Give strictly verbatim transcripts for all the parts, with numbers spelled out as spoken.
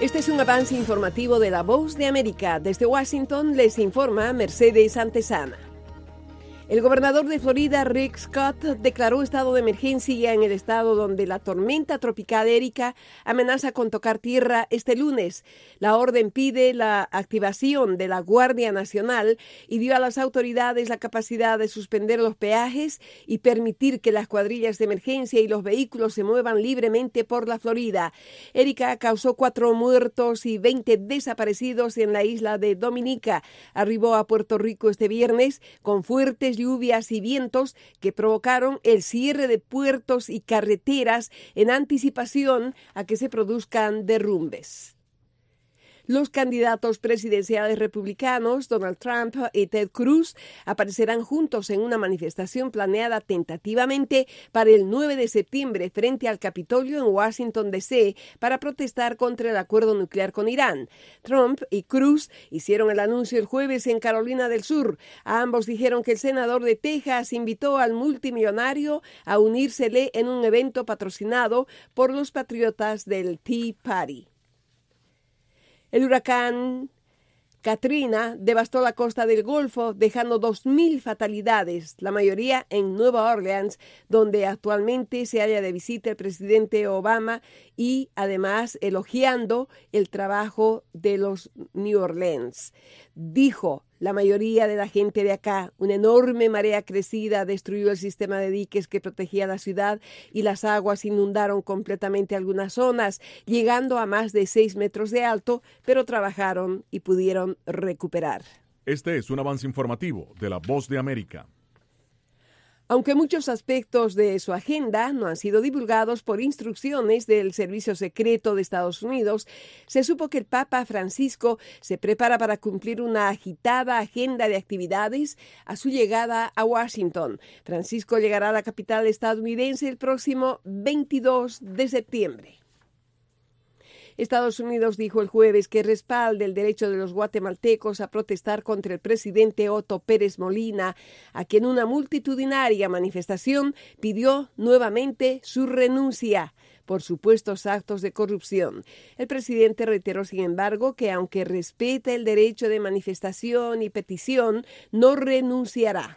Este es un avance informativo de La Voz de América. Desde Washington les informa Mercedes Antezana. El gobernador de Florida, Rick Scott, declaró estado de emergencia en el estado donde la tormenta tropical Erika amenaza con tocar tierra este lunes. La orden pide la activación de la Guardia Nacional y dio a las autoridades la capacidad de suspender los peajes y permitir que las cuadrillas de emergencia y los vehículos se muevan libremente por la Florida. Erika causó cuatro muertos y veinte desaparecidos en la isla de Dominica. Arribó a Puerto Rico este viernes con fuertes lluvias y vientos que provocaron el cierre de puertos y carreteras en anticipación a que se produzcan derrumbes. Los candidatos presidenciales republicanos, Donald Trump y Ted Cruz, aparecerán juntos en una manifestación planeada tentativamente para el nueve de septiembre frente al Capitolio en Washington, D C para protestar contra el acuerdo nuclear con Irán. Trump y Cruz hicieron el anuncio el jueves en Carolina del Sur. Ambos dijeron que el senador de Texas invitó al multimillonario a unírsele en un evento patrocinado por los patriotas del Tea Party. El huracán Katrina devastó la costa del Golfo, dejando dos mil fatalidades, la mayoría en Nueva Orleans, donde actualmente se halla de visita el presidente Obama y además elogiando el trabajo de los New Orleans. Dijo: la mayoría de la gente de acá, una enorme marea crecida destruyó el sistema de diques que protegía la ciudad y las aguas inundaron completamente algunas zonas, llegando a más de seis metros de alto, pero trabajaron y pudieron recuperar. Este es un avance informativo de La Voz de América. Aunque muchos aspectos de su agenda no han sido divulgados por instrucciones del Servicio Secreto de Estados Unidos, se supo que el Papa Francisco se prepara para cumplir una agitada agenda de actividades a su llegada a Washington. Francisco llegará a la capital estadounidense el próximo veintidós de septiembre. Estados Unidos dijo el jueves que respalda el derecho de los guatemaltecos a protestar contra el presidente Otto Pérez Molina, a quien una multitudinaria manifestación pidió nuevamente su renuncia por supuestos actos de corrupción. El presidente reiteró, sin embargo, que aunque respeta el derecho de manifestación y petición, no renunciará.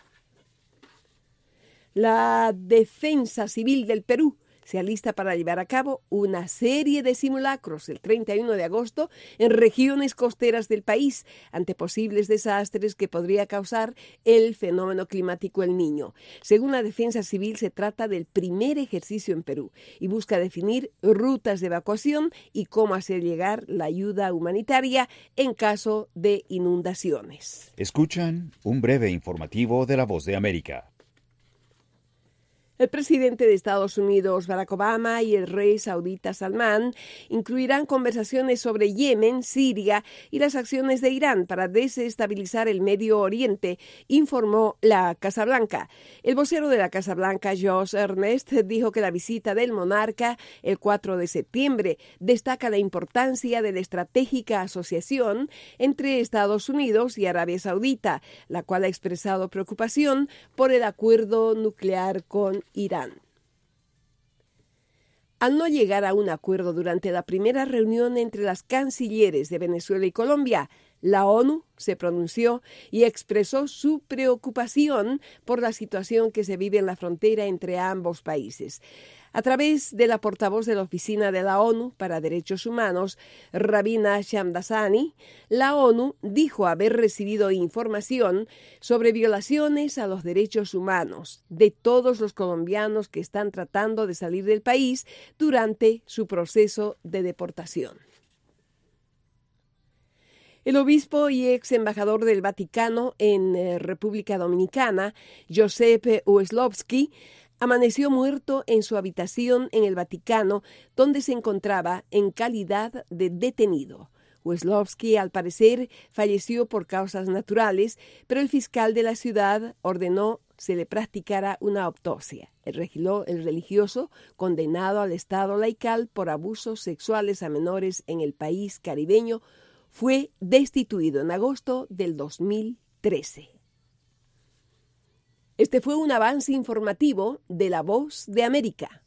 La Defensa Civil del Perú se alista para llevar a cabo una serie de simulacros el treinta y uno de agosto en regiones costeras del país ante posibles desastres que podría causar el fenómeno climático El Niño. Según la Defensa Civil, se trata del primer ejercicio en Perú y busca definir rutas de evacuación y cómo hacer llegar la ayuda humanitaria en caso de inundaciones. Escuchan un breve informativo de La Voz de América. El presidente de Estados Unidos, Barack Obama, y el rey saudita Salmán incluirán conversaciones sobre Yemen, Siria y las acciones de Irán para desestabilizar el Medio Oriente, informó la Casa Blanca. El vocero de la Casa Blanca, Josh Earnest, dijo que la visita del monarca el cuatro de septiembre destaca la importancia de la estratégica asociación entre Estados Unidos y Arabia Saudita, la cual ha expresado preocupación por el acuerdo nuclear con Irán. Al no llegar a un acuerdo durante la primera reunión entre las cancilleres de Venezuela y Colombia, la ONU se pronunció y expresó su preocupación por la situación que se vive en la frontera entre ambos países. A través de la portavoz de la Oficina de la ONU para Derechos Humanos, Rabina Shamdasani, la ONU dijo haber recibido información sobre violaciones a los derechos humanos de todos los colombianos que están tratando de salir del país durante su proceso de deportación. El obispo y ex embajador del Vaticano en eh, República Dominicana, Joseph Ueslovsky, amaneció muerto en su habitación en el Vaticano, donde se encontraba en calidad de detenido. Weslowski, al parecer, falleció por causas naturales, pero el fiscal de la ciudad ordenó se le practicara una autopsia. El, regilo, el religioso, condenado al estado laical por abusos sexuales a menores en el país caribeño, fue destituido en agosto del dos mil trece. Este fue un avance informativo de La Voz de América.